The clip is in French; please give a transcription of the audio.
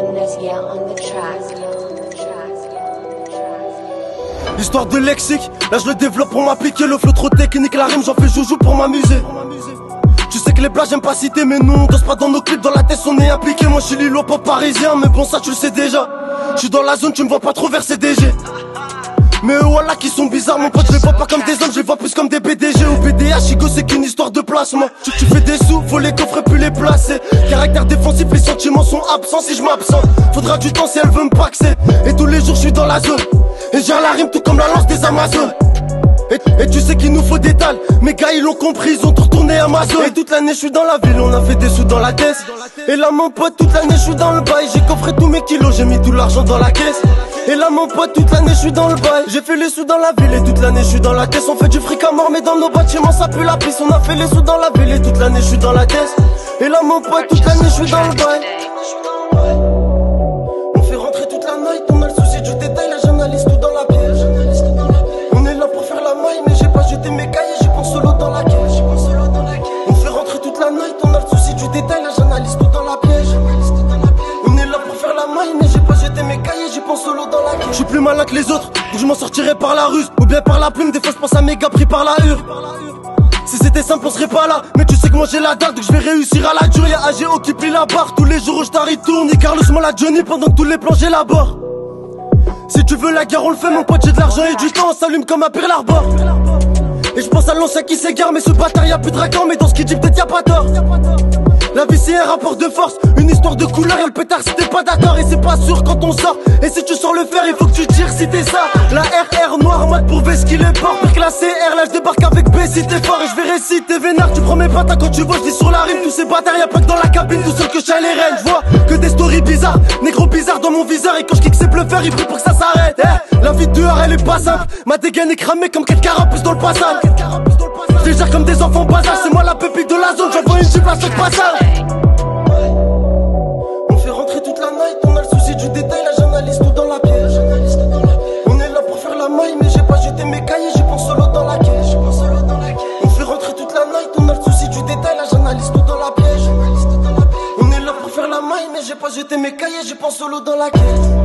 L'histoire de lexique, là je le développe pour m'appliquer. Le flow trop technique, la rime j'en fais joujou pour m'amuser. Tu sais que les blagues j'aime pas citer, mais nous on danse pas dans nos clips. Dans la tête on est impliqué, moi je suis Lilo pas parisien. Mais bon ça tu le sais déjà. Je suis dans la zone, tu me vois pas trop verser DG. Mais voilà qui sont bizarres, mon pote, je les vois pas comme des hommes, je les vois plus comme des BDG ou BDH. Chico, c'est qu'une histoire de placement. Tu fais des sous, faut les coffrer plus les placer. Caractère défensif, les sentiments sont absents si je m'absente. Faudra du temps si elle veut me paxer. Et tous les jours je suis dans la zone. Et gère la rime tout comme la lance des Amazones. Et tu sais qu'il nous faut des dalles. Mes gars ils l'ont compris, ils ont tout retourné Amazon. Et toute l'année je suis dans la ville, on a fait des sous dans la caisse. Et là mon pote, toute l'année je suis dans le bail. J'ai coffré tous mes kilos, j'ai mis tout l'argent dans la caisse. Et là mon pote, toute l'année je suis dans le bail. J'ai fait les sous dans la ville et toute l'année je suis dans la caisse. On fait du fric à mort mais dans nos bâtiments ça pue la pisse. On a fait les sous dans la ville et toute l'année je suis dans la caisse. Et là mon pote, toute l'année je suis dans le bail. On fait rentrer toute la night, on a le souci du détail. La journaliste tout dans la piège. On est là pour faire la maille mais j'ai pas jeté mes cahiers, j'y pense solo dans la caisse. On fait rentrer toute la night, on a le souci du détail. La journaliste tout dans la piège. On est là pour faire la maille mais j'ai pas jeté mes cahiers, j'y pense solo dans la caisse. Je suis plus malin que les autres, donc je m'en sortirai par la ruse ou bien par la plume. Des fois je pense à mes gars pris par la hure. Si c'était simple on serait pas là, mais tu sais que moi j'ai la dalle donc je vais réussir à la dure. Y'a AGO qui plie la barre, tous les jours où je t'arrive tourne. Et Carlos moi la Johnny pendant que tous les plans j'élabore. Si tu veux la guerre on le fait mon pote, j'ai de l'argent et du temps, on s'allume comme à Pearl Harbor. Et je pense à l'ancien qui s'égare mais ce bâtard y'a plus de racan. Mais dans ce qu'il dit peut-être y'a pas tort. La vie c'est un rapport de force, une histoire de couleur et le pétard si t'es pas d'accord. Et c'est pas sûr quand on sort, et si tu sors le fer il faut que tu tires si t'es ça. La RR noire mode pour V ce qu'il est fort. Pire que la CR, là je débarque avec B si t'es fort. Et je vais réciter vénard, tu prends mes patins quand tu vois je dis sur la rime. Tous ces bâtards y'a pas que dans la cabine, tout seul que je les rênes. Je vois que des stories bizarres, négro bizarre dans mon viseur. Et quand je kick c'est bleu fer, il prie pour que ça s'arrête. La vie dehors elle est pas simple, ma dégaine est cramée comme quelques carapaces dans le passage. Je les gère comme des enfants bas âge, c'est moi la pépite de la zone, j'envoie une gifle à chaque passage. On fait rentrer toute la night, on a le souci du détail, la journaliste tout dans la piège. On est là pour faire la maille, mais j'ai pas jeté mes cahiers, j'y pense solo dans la caisse. On fait rentrer toute la night, on a le souci du détail, la journaliste tout dans la piège. On est là pour faire la maille, mais j'ai pas jeté mes cahiers, j'y pense solo dans la caisse.